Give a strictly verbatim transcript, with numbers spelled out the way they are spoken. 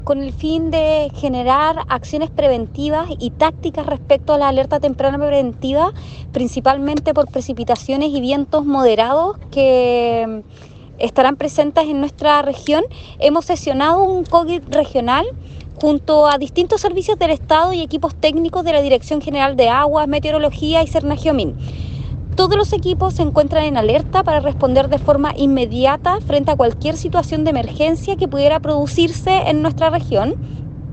con el fin de generar acciones preventivas y tácticas respecto a la alerta temprana preventiva, principalmente por precipitaciones y vientos moderados que estarán presentes en nuestra región. Hemos sesionado un COGIT regional junto a distintos servicios del Estado y equipos técnicos de la Dirección General de Aguas, Meteorología y Cernagiomín. Todos los equipos se encuentran en alerta para responder de forma inmediata frente a cualquier situación de emergencia que pudiera producirse en nuestra región.